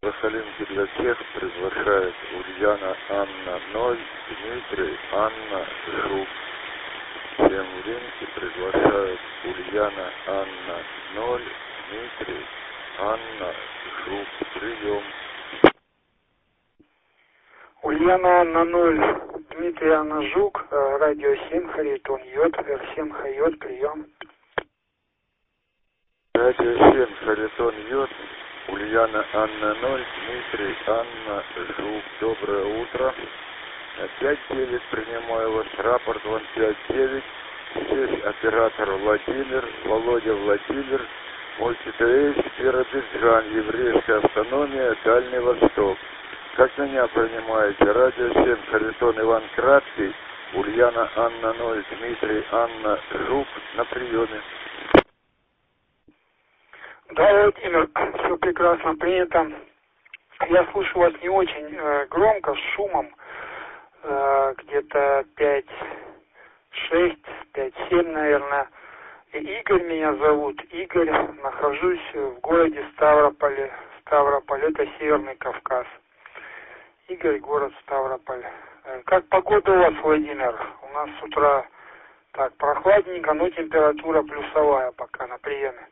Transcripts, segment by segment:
Сахалинки для всех приглашает Ульяна Анна 0, Дмитрий Анна Жук. Всем в линке приглашают Ульяна Анна 0, Дмитрий Анна Жук. Прием. Ульяна Анна 0, Дмитрий Анна Жук, радио 7, Харитон Йод, Р7 Хайот, прием. Радио 7, Харитон Йод, Ульяна Анна 0, Дмитрий Анна Жук. Доброе утро. 5-9 принимаю ваш рапорт, вон 5-9. Здесь оператор Владимир, Володя Владимир, Мультитеис, Биробиджан, еврейская автономия, Дальний Восток. Как меня принимаете? Радио 7, Харитон Иван Краткий, Ульяна Анна 0, Дмитрий Анна Жук на приеме. Да, Владимир, все прекрасно принято. Я слышу вас не очень громко, с шумом, где-то 5-6, 5-7, наверное. И Игорь меня зовут. Игорь, нахожусь в городе Ставрополь. Ставрополь, это Северный Кавказ. Игорь, город Ставрополь. Как погода у вас, Владимир? У нас с утра так прохладненько, но температура плюсовая пока на приеме.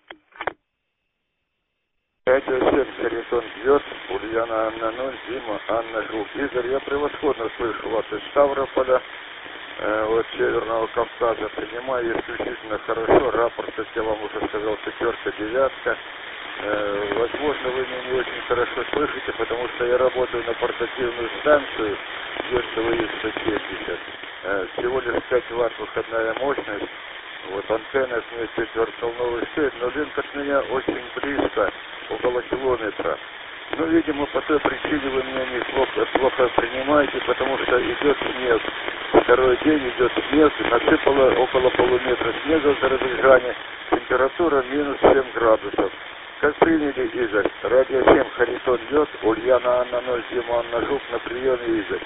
Радио 7, Харитон Йод, Ульяна Анна 0, Дима Анна Жук. Игорь, я превосходно слышу вас из Ставрополя, от Северного Кавказа. Принимаю исключительно хорошо. Рапорт, как я вам уже сказал, 4-9. Возможно, вы меня не очень хорошо слышите, потому что я работаю на портативную станцию, ГСВИ 170. Всего лишь 5 ватт выходная мощность. Вот антенна вместе четвертоволновой сеть, но линк от меня очень близко, около километра. Ну, видимо, по той причине вы меня плохо принимаете, потому что идет снег. Второй день идет снег, насыпало около полуметра снега в Биробиджане, температура минус 7 градусов. Как приняли, Игорь? Радио 7, Харитон Йод, Ульяна Анна 0, Дима Анна Жук на приеме, Игорь.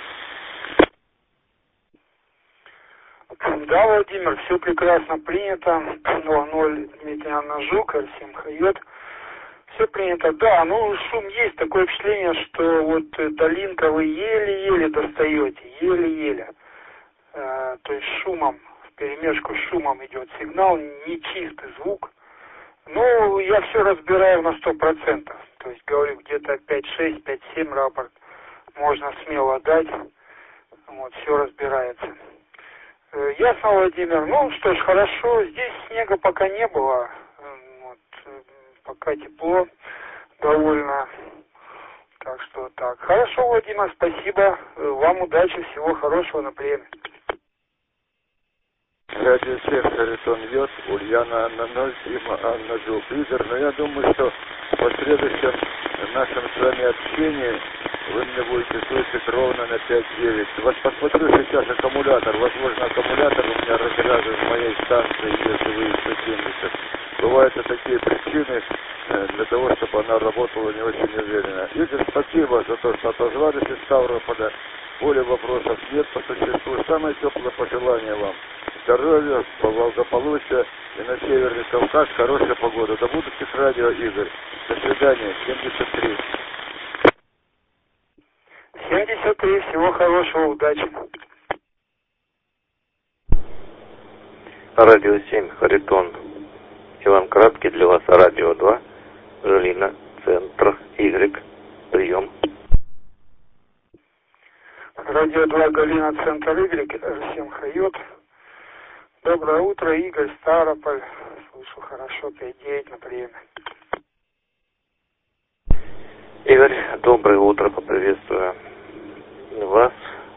Да, Владимир, все прекрасно принято. 0 Дмитрий Анна Жук, Р7 Хайот. Все принято. Да, ну шум есть, такое впечатление, что вот до линка вы еле-еле достаете, еле-еле. То есть шумом, вперемешку с шумом идет сигнал, нечистый звук. Ну, я все разбираю на 100%. То есть, говорю, где-то 5-6, 5-7 рапорт можно смело дать. Вот, все разбирается. Ясно, Владимир. Ну, что ж, хорошо. Здесь снега пока не было. Вот, пока тепло довольно. Так что так. Хорошо, Владимир, спасибо. Вам удачи, всего хорошего на приеме. Радио 7, Харитон Йод, Ульяна Анна 0, Дима Анна Жук. Игорь, но я думаю, что в последующем нашем с вами общении вы меня будете слышать ровно на 5-9. Вот посмотрю сейчас аккумулятор. Возможно, аккумулятор у меня разряжен в моей станции, если вы 170. Бывают и такие причины для того, чтобы она работала не очень уверенно. Игорь, спасибо за то, что отозвались из Ставрополя. Более вопросов нет по существу. Самое теплое пожелание вам. Здоровья, благополучия и на Северный Кавказ хорошая погода. Да будут их радио, Игорь. До свидания. 73. 73. Всего хорошего, удачи. Радио 7, Харитон. Иван Краткий, для вас радио 2. Жилина, центр, Y. Прием. Радио 2, Галина, центр Y, Р7 Хайот. Доброе утро, Игорь, Ставрополь. Слышу хорошо, 5-9 на приеме. Игорь, доброе утро, поприветствую вас.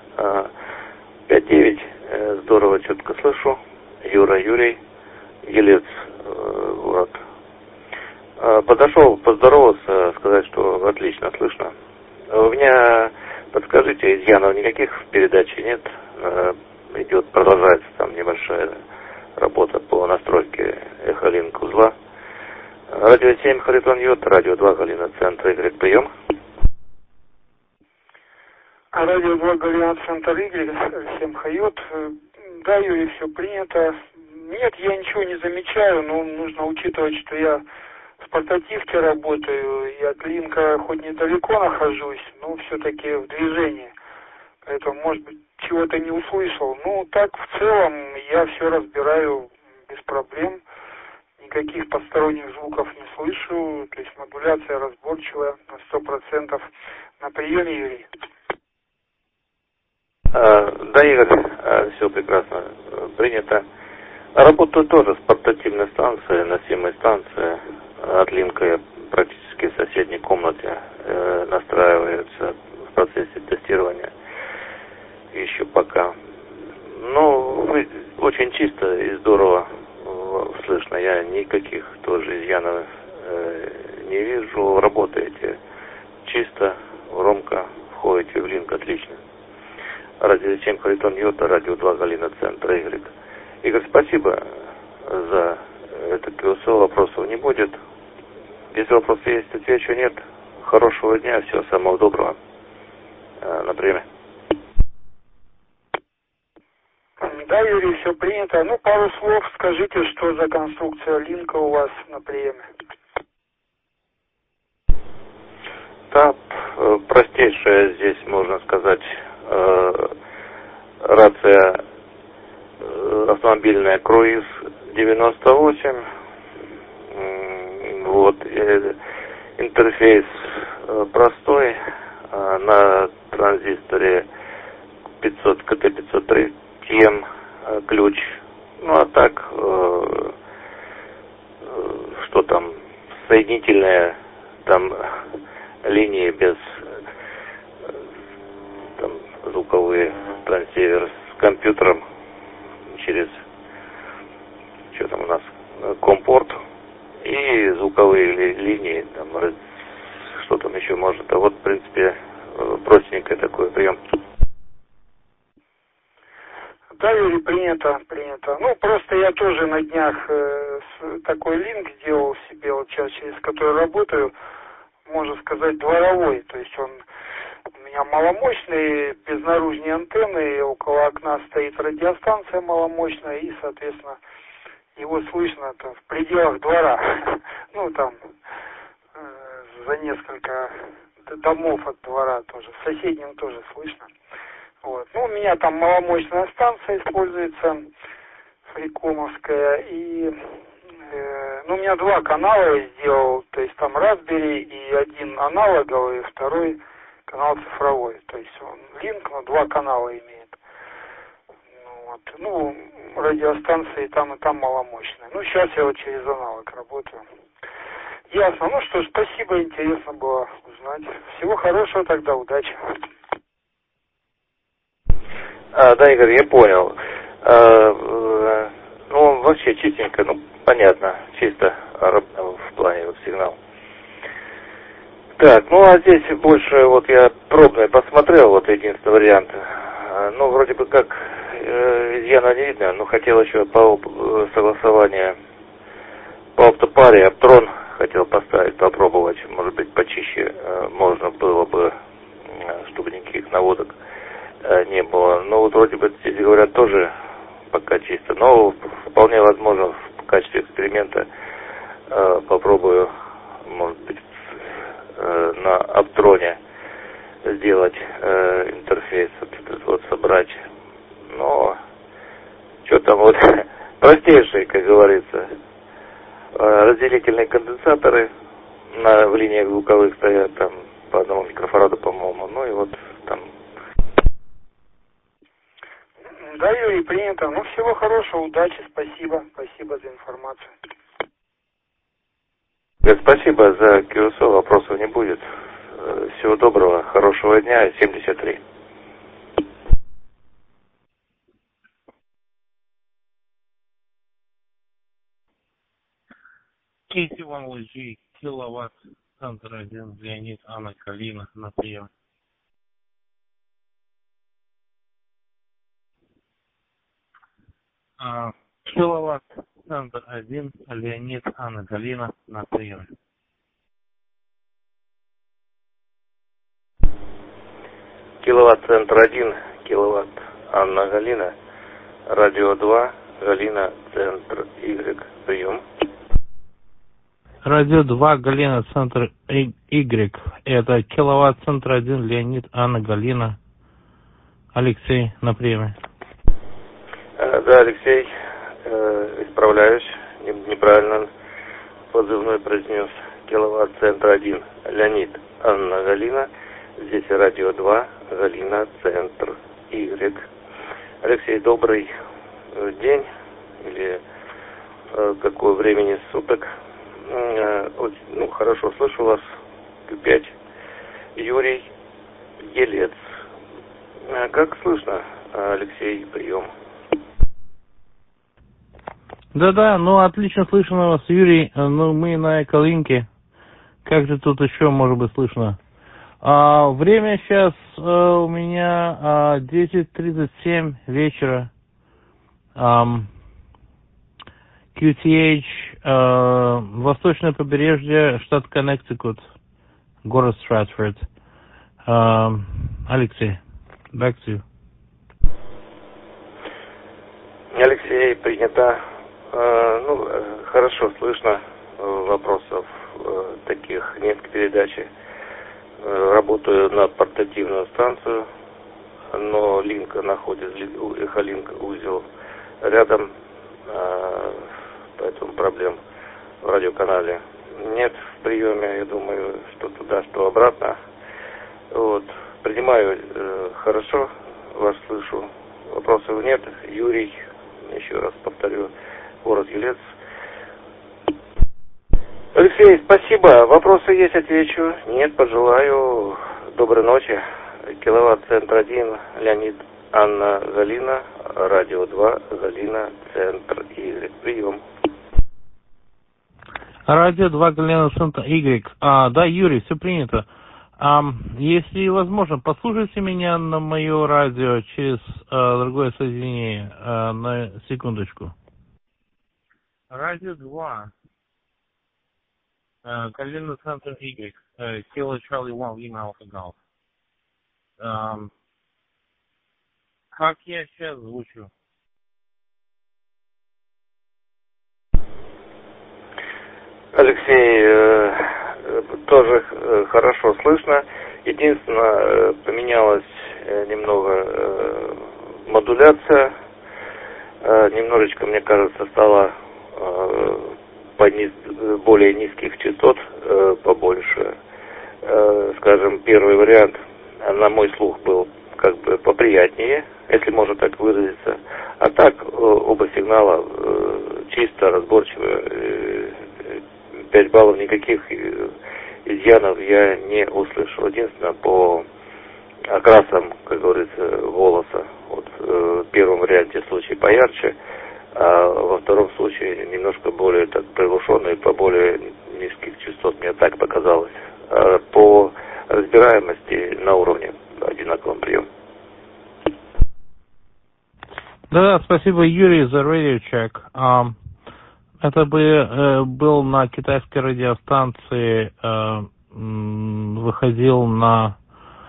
5-9, здорово, четко слышу. Юра, Юрий, Елец, город. Подошел поздороваться, сказать, что отлично слышно. У меня, подскажите, изъянов никаких в передаче нет? Идет, продолжается там небольшая работа по настройке эхолинк узла. Радио 7, Харитон Йод, радио 2, Галина, центр, Y, прием. Радио 2, Галина, центр, Y, 7 Хайот. Да, Юрий, все принято. Нет, я ничего не замечаю, но нужно учитывать, что я в портативке работаю, и от линка хоть недалеко нахожусь, но все-таки в движении. Поэтому, может быть, чего-то не услышал. Ну, так в целом я все разбираю без проблем. Никаких посторонних звуков не слышу. То есть модуляция разборчивая на 100%. На приеме, Юрий. Да, Игорь, все прекрасно принято. Работаю тоже с портативной станцией, носимой станцией. От линка я практически в соседней комнате настраивается в процессе тестирования. Еще пока. Ну, очень чисто и здорово слышно. Я никаких тоже изъянов не вижу. Работаете чисто, громко, входите в линк отлично. Радио 7 Харитон Йота, радио 2 Галина, центр Y. Игорь, спасибо за это КСО, вопросов не будет. Если вопросы есть, отвечу, нет. Хорошего дня, всего самого доброго. На приеме. Да, Юрий, все принято. Ну, пару слов скажите, что за конструкция линка у вас на приеме. Да, простейшая здесь, можно сказать, рация автомобильная Круиз 98. Вот, интерфейс простой, на транзисторе 500 КТ-503 TM ключ. Ну а так, что там, соединительные там линии без там, звуковые трансивер с компьютером через, что там у нас, компорт и звуковые линии, там, что там еще может. А вот, в принципе, простенький такой прием. Да, Юрий, принято. Ну, просто я тоже на днях такой линк сделал себе, вот сейчас через который работаю, можно сказать, дворовой. То есть он у меня маломощный, без наружной антенны, около окна стоит радиостанция маломощная, и, соответственно, его слышно -то в пределах двора. Ну, там, за несколько домов от двора тоже. В соседнем тоже слышно. Вот. Ну, у меня там маломощная станция используется, фрикомовская, и ну, у меня два канала я сделал, то есть там Raspberry и один аналоговый, второй канал цифровой, то есть он линк, но два канала имеет. Вот. Ну, радиостанции и там маломощные. Ну, сейчас я вот через аналог работаю. Ясно. Ну что ж, спасибо, интересно было узнать. Всего хорошего тогда, удачи. Да, Игорь, я понял. Ну, вообще чистенько, ну, понятно, чисто в плане вот сигнал. Так, ну, а здесь больше, вот я пробный посмотрел, вот единственный вариант. Ну, вроде бы как изъяна не видно, но хотел еще по согласованию по автопаре, Аптрон хотел поставить, попробовать, может быть, почище можно было бы, чтобы никаких наводок не было. Ну, вот вроде бы здесь говорят тоже пока чисто, но вполне возможно в качестве эксперимента попробую, может быть, на Аптроне сделать интерфейс, вот собрать. Но что там вот простейшие, как говорится, разделительные конденсаторы в линиях звуковых стоят там по одному микрофараду, по-моему. Ну и вот там. Да, Юрий, принято. Ну, всего хорошего, удачи, спасибо за информацию. Спасибо за КСО, вопросов не будет. Всего доброго, хорошего дня, 73. KT1 LG, киловатт, центр 1, Леонид, Анна, Калина, на прием. Киловатт, центр 1, Леонид, Анна, Галина, на прием. Киловатт, центр 1, киловатт, Анна, Галина, радио 2, Галина, центр Y, прием. Радио 2, Галина, центр Y. Это киловатт, центр 1, Леонид, Анна, Галина. Алексей на приеме. Да, Алексей, исправляюсь, неправильно позывной произнес. Киловатт, центр 1, Леонид, Анна, Галина. Здесь радио 2, Галина, центр Y. Алексей, добрый день, или какое времени суток. Ну, хорошо слышу вас. Q5. Юрий Елец. Как слышно, Алексей, прием? Да-да, ну отлично слышно вас, Юрий. Ну, мы на Эколинке. Как же тут еще может быть слышно? Время сейчас у меня 10:37 вечера. QTH, восточное побережье, штат Коннектикут, город Стратфорд. Алексей, back to you. Алексей, принято. Ну, хорошо слышно, вопросов таких нет к передаче. Работаю на портативную станцию, но линка находится, эхолинк узел рядом, поэтому проблем в радиоканале нет в приеме. Я думаю, что туда, что обратно. Вот. Принимаю хорошо, вас слышу. Вопросов нет. Юрий, еще раз повторю, город Елец. Алексей, спасибо. Вопросы есть, отвечу. Нет, пожелаю. Доброй ночи. Киловатт, центр 1, Леонид, Анна, Галина. Радио 2, Галина, центр Y. Прием. Радио 2, Галина, центр Y. Да, Юрий, все принято. Если возможно, послушайте меня на мое радио через другое соединение на секундочку. Радио 2, Галина, центр Y. Кило Чарли 1, Лима, Алфа Галф. Как я сейчас звучу? Алексей, тоже хорошо слышно. Единственное, поменялась немного модуляция. Немножечко, мне кажется, стало более низких частот побольше. Скажем, первый вариант на мой слух был как бы поприятнее, если можно так выразиться. А так оба сигнала чисто, разборчиво. 5 баллов, никаких изъянов я не услышал. Единственное, по окрасам, как говорится, голоса. Вот в первом варианте случай поярче, а во втором случае немножко более так приглушенный, по более низких частот, мне так показалось. А по разбираемости на уровне одинаковый прием. Да, спасибо, Юрий, за радиочек. Это был на китайской радиостанции, выходил на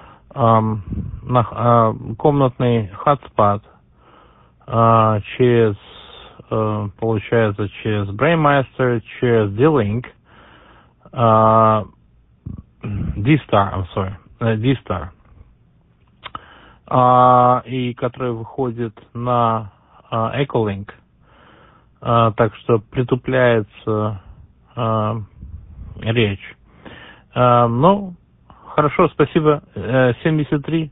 комнатный hotspot через, получается, через Brainmaster, через D-Link, D-Star, и который выходит на Echolink. Так что притупляется речь. Ну, хорошо, спасибо. 73.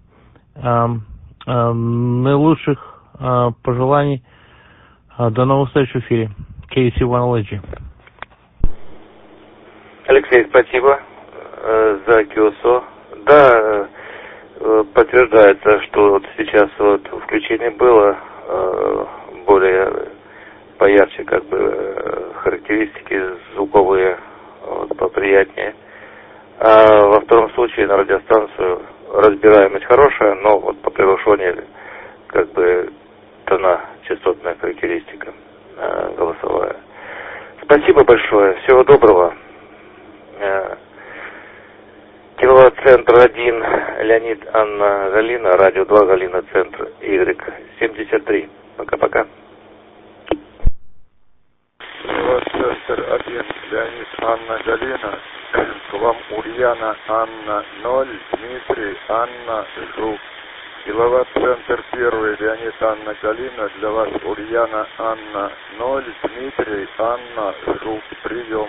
Наилучших пожеланий. До новых встреч в эфире. KC One. Алексей, спасибо за QSO. Да, подтверждается, что вот сейчас вот включение было более поярче, как бы характеристики звуковые, вот, поприятнее. А во втором случае на радиостанцию разбираемость хорошая, но вот по приглушению как бы тона, частотная характеристика голосовая. Спасибо большое, всего доброго. Киловатт, центр 1, Леонид, Анна, Галина, радио 2, Галина, центр Y, 73. Пока-пока. Центр 1, Леонид, Анна, Ульяна Анна 0, Дмитрий Анна Жук. Киловатт-центр 1, Леонид Анна Галина, для вас Ульяна Анна 0, Дмитрий Анна Жук. Прием.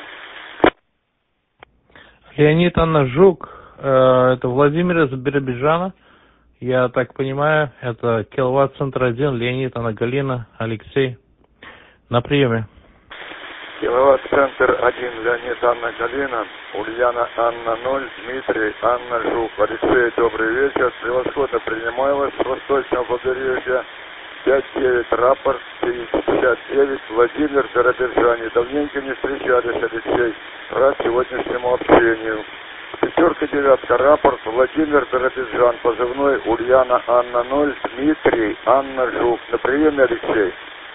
Леонид Анна Жук, это Владимир из Биробиджана. Я так понимаю, это киловатт-центр 1, Леонид Анна Галина, Алексей. На приеме. Киловатт-центр 1, Леонид Анна Галина, Ульяна Анна 0, Дмитрий Анна Жук. Алексей, добрый вечер. Превосходно принимаю вас с восточного побережья. 59, рапорт 59, Владимир, Биробиджане. Давненько не встречались, Алексей. Рад сегодняшнему общению. 5-9, рапорт, Владимир, Биробиджан. Позывной Ульяна Анна 0, Дмитрий Анна Жук. На приеме, Алексей.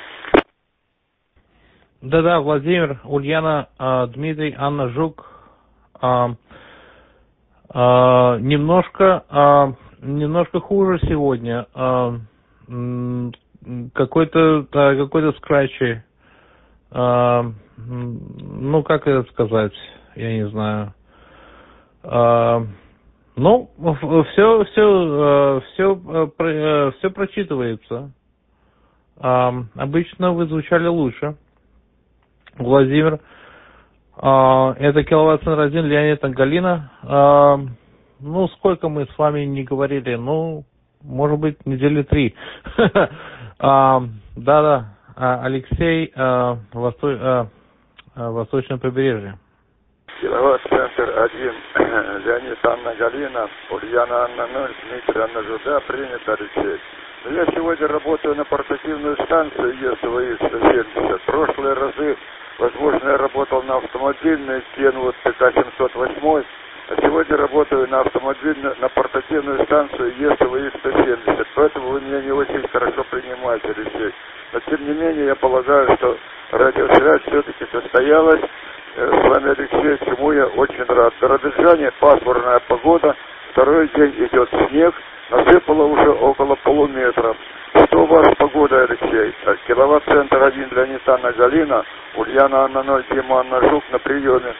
Да-да, Владимир, Ульяна, Дмитрий, Анна Жук. Немножко хуже сегодня. Какой-то скрачи. Ну, как это сказать, я не знаю. Ну, все прочитывается. Обычно вы звучали лучше. Владимир, это киловатт-центр 1, Леонид Галина. Ну, сколько мы с вами не говорили? Ну, может быть, недели 3. Да-да, Алексей, Восточное побережье. Киловатт-центр 1, Леонид Анна Галина, Ульяна Анна 0, Дмитрий Анна Жуда. Принято, Алексей. Я сегодня работаю на портативную станцию ЕСВИ-170. В прошлые разы, возможно, я работал на автомобильной Kenwood ТК-708, а сегодня работаю на портативную станцию ЕСВИ-170. Поэтому вы меня не очень хорошо принимаете, Алексей. Но тем не менее, я полагаю, что радиосвязь все-таки состоялась с вами, Алексей, чему я очень рад. В Биробиджане пасмурная погода, второй день идет снег, насыпало уже около полуметра. Что у вас с погодой, Алексей? Киловатт-центр 1, Леонид Анна Галина, Ульяна Анна 0, Дима Анна Жук. На приеме.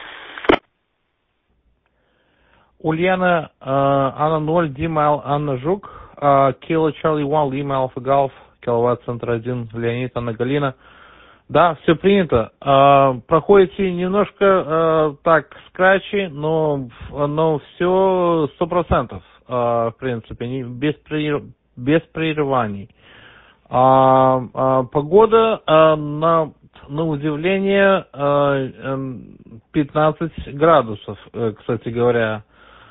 Ульяна Анна 0, Дима Анна Жук, Кило Чарли 1, Лима Алфа Галф, киловатт-центр 1, Леонид Анна Галина. Да, все принято. Проходите немножко так скрачи, но все 100%, в принципе, без прерываний. Погода, на удивление, 15 градусов, кстати говоря.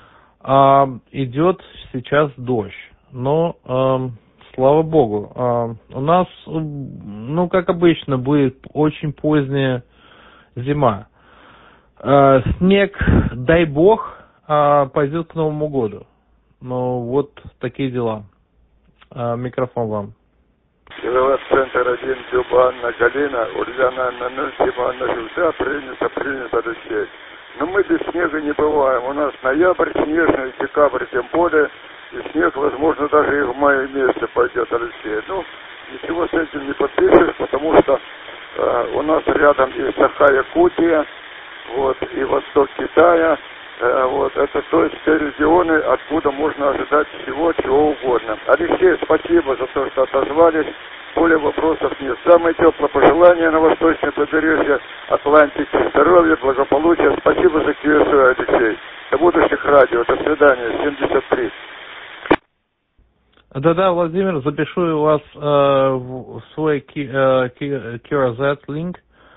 Идет сейчас дождь, но слава богу. У нас, ну, как обычно, будет очень поздняя зима. Снег, дай бог, пойдет к Новому году. Ну, вот такие дела. Микрофон вам. Киловатт-центр 1, Люба Анна Галина, Ульяна Анна 0, Дима Анна Жук. Принято, Алексей. Но мы без снега не бываем. У нас ноябрь снежный, декабрь тем более. И снег, возможно, даже и в мае месяце пойдет, Алексей. Ну, ничего с этим не подпишешь, потому что у нас рядом есть Саха-Якутия, вот, и восток Китая. Вот, это то есть те регионы, откуда можно ожидать всего, чего угодно. Алексей, спасибо за то, что отозвались. Более вопросов нет. Самые теплые пожелания на восточное побережье Атлантики. Здоровья, благополучия. Спасибо за QSO, Алексей. До будущих радио. До свидания. 73. Да-да, Владимир, запишу у вас в свой QRZ линк.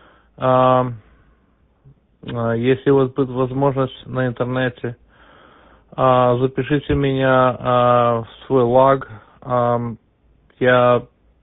Если у вас будет возможность на интернете, запишите меня в свой лог. Я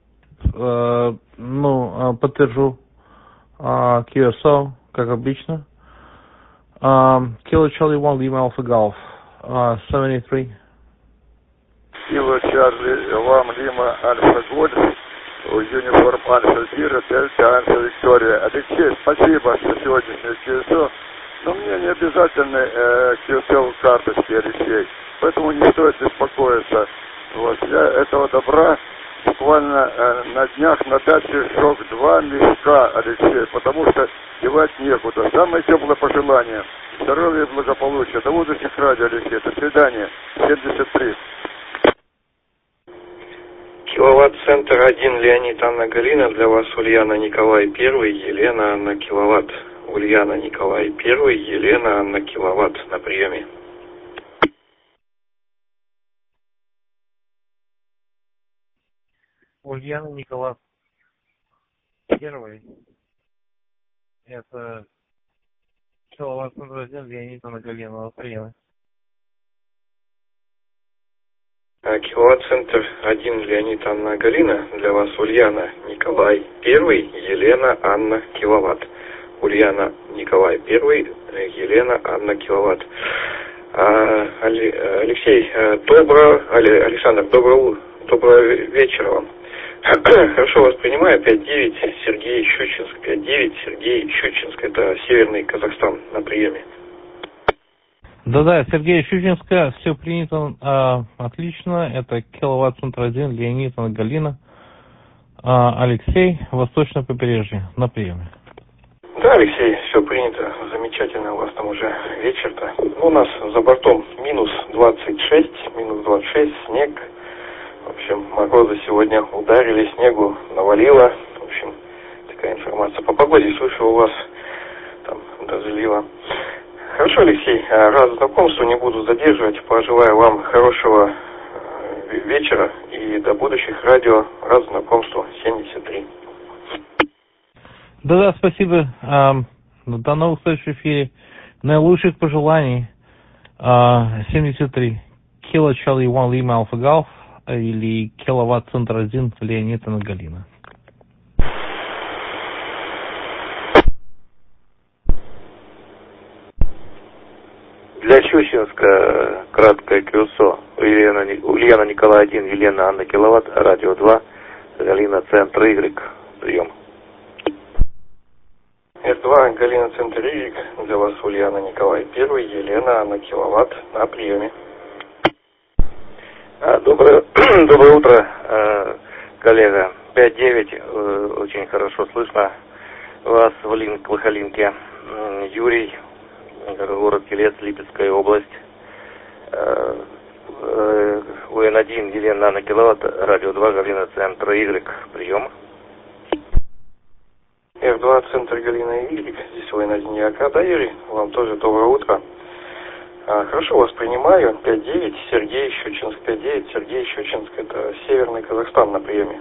подтвержу QSO, как обычно. Kilo Charlie 1, Lima Alpha Golf, 73. Kilo Charlie 1, Lima Alpha Golf, Uniform Alpha Zero, Delta Alpha Victoria. Алексей, спасибо за сегодняшнее QSO. Но мне не обязательно QSO карточки, Алексей. Поэтому не стоит беспокоиться. Вот, я этого добра буквально на днях на даче сжег 2 мешка, Алексей, потому что девать некуда. Самое теплое пожелание. Здоровья и благополучия. До будущих радио. свидания. 73. Киловатт-центр 1, Леонид, Анна, Галина. Для вас Ульяна, Николай, 1, Елена, Анна, киловатт. Ульяна, Николай, 1, Елена, Анна, киловатт на приеме. Ульяна, Николай, 1. Это киловатт-центр 1, Леонид, Анна, Галина на приеме. Киловатт-центр 1, Леонид, Анна, Галина. Для вас Ульяна, Николай, 1, Елена, Анна, киловатт. Ульяна, Николай, 1, Елена, Анна, киловатт. Алексей, Александр, доброго вечера вам. Хорошо вас принимаю. 5-9, Сергей Щучинск. 5-9, Сергей Щучинск. Это Северный Казахстан на приеме. Да, Сергей Щучинска, все принято отлично. Это киловатт-центр 1, Леонид, Анна, Галина. Алексей, Восточное побережье, на приеме. Да, Алексей, все принято. Замечательно, у вас там уже вечер-то. У нас за бортом минус 26, снег. В общем, морозы сегодня ударили, снегу навалило. В общем, такая информация. По погоде слышу, у вас там дозлило. Хорошо, Алексей, рад знакомству, не буду задерживать. Пожелаю вам хорошего вечера и до будущих радио. Рад знакомству. 73. Да, спасибо. До новых встреч в эфире. Наилучших пожеланий. 73. Kilo Charlie 1 Lima Alpha Golf или киловатт-центр 1, Леонид, Анна, Галина. Для Щучинска краткое QSO. Ульяна, Николай, 1, Елена, Анна, киловатт. Радио 2, Галина, центр Y. Прием. С2, Галина, центр Y. Для вас Ульяна, Николай, 1, Елена, Анна, киловатт на приеме. Доброе утро, коллега. 5-9, очень хорошо слышно вас в Лихолинке. Юрий, город Елец, Липецкая область. УН1, Елена, Анна, киловатт. Радио 2, Галина, центр Y. Прием. Р2, центр Галина, Y. Здесь УН1, ЯК. Да, Юрий, вам тоже доброе утро. Хорошо вас принимаю. 5-9, Сергей Щучинск. 5-9, Сергей Щучинск. Это Северный Казахстан на приеме.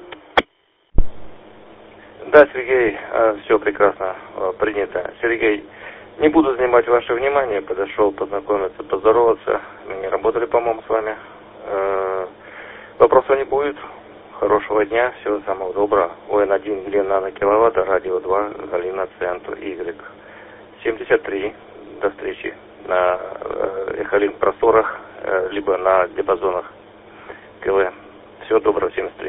Да, Сергей, все прекрасно принято. Сергей, не буду занимать ваше внимание. Подошел познакомиться, поздороваться. Мы не работали, по-моему, с вами. Вопросов не будет. Хорошего дня, всего самого доброго. ОН1, Елена, Анна, киловатт. Радио 2, Галина, центр Y. 73. До встречи на Эхолинк просторах, либо на диапазонах КВ. Всего доброго, 73.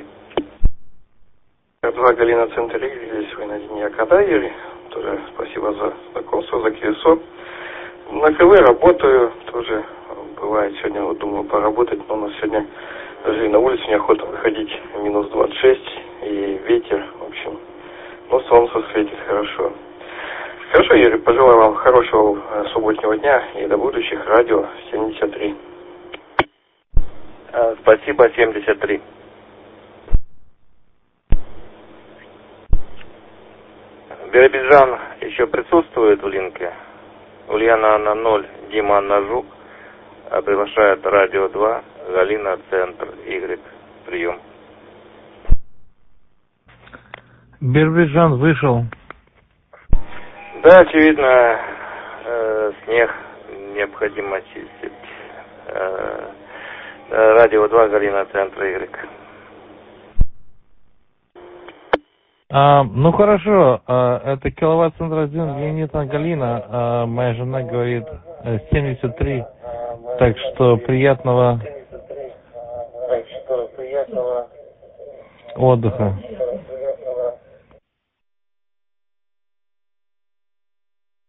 2, Галина, центр Y. Здесь ОН1, ЯК. Да, Юрий, тоже спасибо за знакомство, за QSO. На КВ работаю, тоже бывает сегодня, вот думаю поработать, но у нас сегодня даже и на улицу неохота выходить, минус 26 и ветер, в общем, но солнце светит хорошо. Хорошо, Юрий, пожелаю вам хорошего субботнего дня и до будущих радио 73. Спасибо, 73. Биробиджан еще присутствует в линке. Ульяна, Анна, 0, Дима, Анна, Жук. Приглашает радио 2, Галина, центр Y. Прием. Биробиджан вышел. Да, очевидно, снег необходимо чистить. Радио 2, Галина, центр Y. Ну хорошо, это киловатт-центр 1, Леонид, Анна, Галина. Моя жена говорит 73. Так что приятного отдыха.